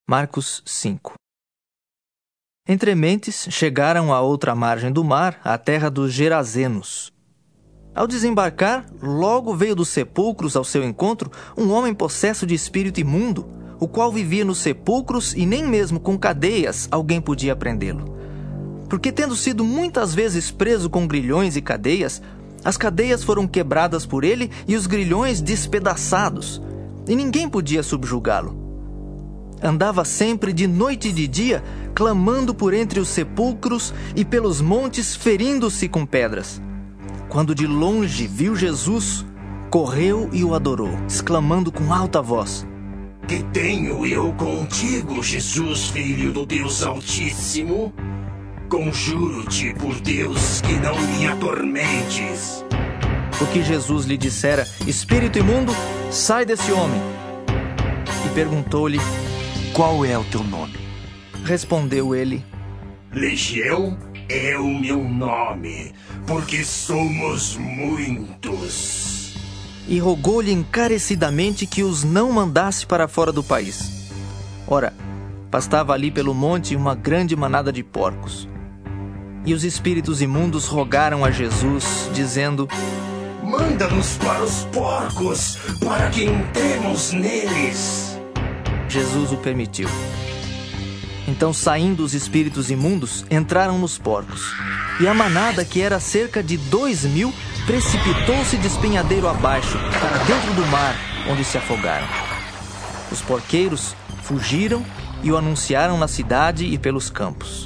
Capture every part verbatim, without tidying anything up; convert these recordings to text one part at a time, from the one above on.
Marcos cinco. Entre mentes, chegaram à outra margem do mar, à terra dos Gerazenos. Ao desembarcar, logo veio dos sepulcros ao seu encontro um homem possesso de espírito imundo, o qual vivia nos sepulcros e nem mesmo com cadeias alguém podia prendê-lo. Porque tendo sido muitas vezes preso com grilhões e cadeias, as cadeias foram quebradas por ele e os grilhões despedaçados, e ninguém podia subjugá-lo. Andava sempre de noite e de dia, clamando por entre os sepulcros e pelos montes, ferindo-se com pedras. Quando de longe viu Jesus, correu e o adorou, exclamando com alta voz: Que tenho eu contigo, Jesus, filho do Deus Altíssimo? Conjuro-te por Deus que não me atormentes. O que Jesus lhe dissera: Espírito imundo, sai desse homem. E perguntou-lhe: Qual é o teu nome? Respondeu ele: Legião é o meu nome, porque somos muitos. E rogou-lhe encarecidamente que os não mandasse para fora do país. Ora, pastava ali pelo monte uma grande manada de porcos. E os espíritos imundos rogaram a Jesus, dizendo: Manda-nos para os porcos, para que entremos neles. Jesus o permitiu. Então, saindo os espíritos imundos, entraram nos porcos. E a manada, que era cerca de dois mil, precipitou-se de espinhadeiro abaixo, para dentro do mar, onde se afogaram. Os porqueiros fugiram e o anunciaram na cidade e pelos campos.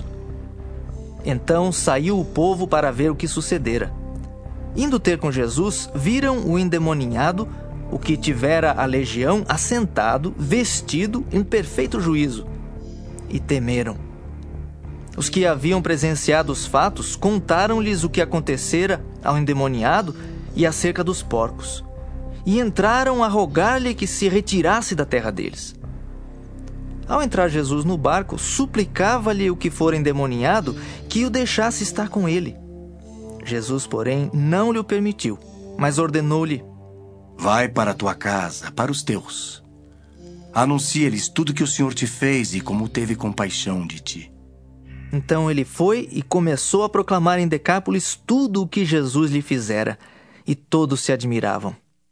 Então saiu o povo para ver o que sucedera. Indo ter com Jesus, viram o endemoninhado, o que tivera a legião, assentado, vestido, em perfeito juízo, e temeram. Os que haviam presenciado os fatos contaram-lhes o que acontecera ao endemoniado e acerca dos porcos, e entraram a rogar-lhe que se retirasse da terra deles. Ao entrar Jesus no barco, suplicava-lhe o que fora endemoniado que o deixasse estar com ele. Jesus, porém, não lhe o permitiu, mas ordenou-lhe: Vai para a tua casa, para os teus. Anuncia-lhes tudo que o Senhor te fez e como teve compaixão de ti. Então ele foi e começou a proclamar em Decápolis tudo o que Jesus lhe fizera, e todos se admiravam.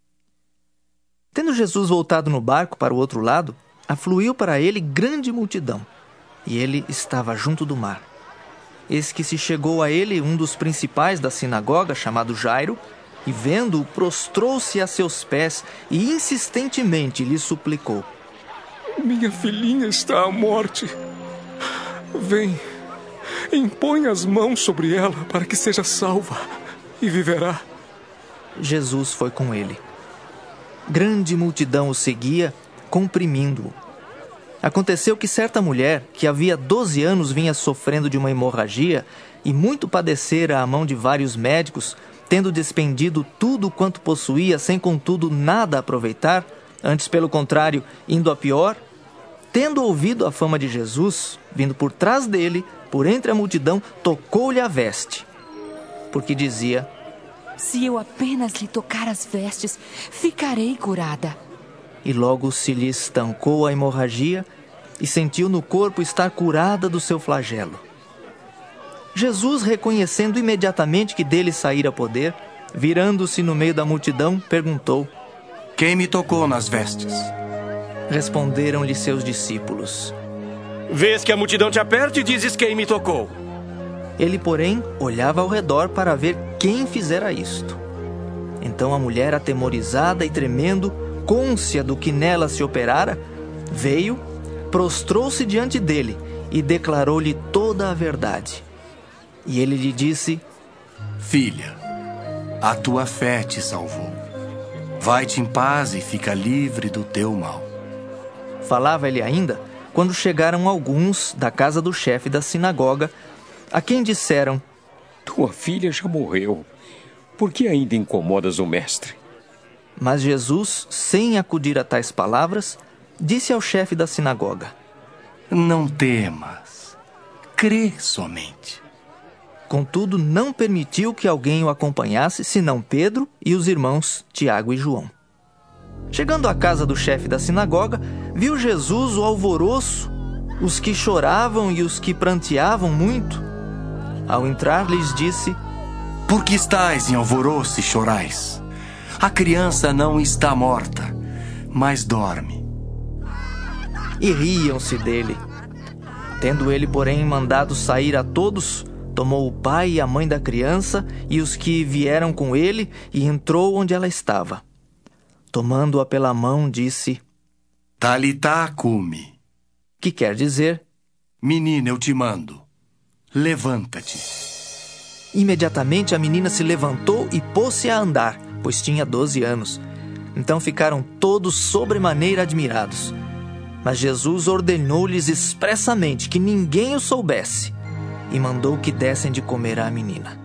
Tendo Jesus voltado no barco para o outro lado, afluiu para ele grande multidão, e ele estava junto do mar. Eis que se chegou a ele um dos principais da sinagoga, chamado Jairo, e vendo-o, prostrou-se a seus pés e insistentemente lhe suplicou: Minha filhinha está à morte. Vem, impõe as mãos sobre ela para que seja salva e viverá. Jesus foi com ele. Grande multidão o seguia, comprimindo-o. Aconteceu que certa mulher, que havia doze anos vinha sofrendo de uma hemorragia e muito padecera à mão de vários médicos, tendo despendido tudo quanto possuía, sem contudo nada aproveitar, antes pelo contrário, indo a pior, tendo ouvido a fama de Jesus, vindo por trás dele, por entre a multidão, tocou-lhe a veste, porque dizia: Se eu apenas lhe tocar as vestes, ficarei curada. E logo se lhe estancou a hemorragia e sentiu no corpo estar curada do seu flagelo. Jesus, reconhecendo imediatamente que dele saíra poder, virando-se no meio da multidão, perguntou: Quem me tocou nas vestes? Responderam-lhe seus discípulos: Vês que a multidão te aperta e dizes quem me tocou. Ele, porém, olhava ao redor para ver quem fizera isto. Então a mulher, atemorizada e tremendo, cônscia do que nela se operara, veio, prostrou-se diante dele e declarou-lhe toda a verdade. E ele lhe disse: Filha, a tua fé te salvou. Vai-te em paz e fica livre do teu mal. Falava ele ainda, quando chegaram alguns da casa do chefe da sinagoga, a quem disseram: Tua filha já morreu. Por que ainda incomodas o mestre? Mas Jesus, sem acudir a tais palavras, disse ao chefe da sinagoga: Não temas, crê somente. Contudo, não permitiu que alguém o acompanhasse, senão Pedro e os irmãos Tiago e João. Chegando à casa do chefe da sinagoga, viu Jesus o alvoroço os que choravam e os que pranteavam muito. Ao entrar, lhes disse: Por que estáis em alvoroço e chorais? A criança não está morta, mas dorme. E riam-se dele. Tendo ele, porém, mandado sair a todos, tomou o pai e a mãe da criança e os que vieram com ele e entrou onde ela estava. Tomando-a pela mão, disse: Talitá cumi. Que quer dizer: Menina, eu te mando, levanta-te. Imediatamente a menina se levantou e pôs-se a andar, pois tinha doze anos. Então ficaram todos sobremaneira admirados. Mas Jesus ordenou-lhes expressamente que ninguém o soubesse e mandou que dessem de comer à menina.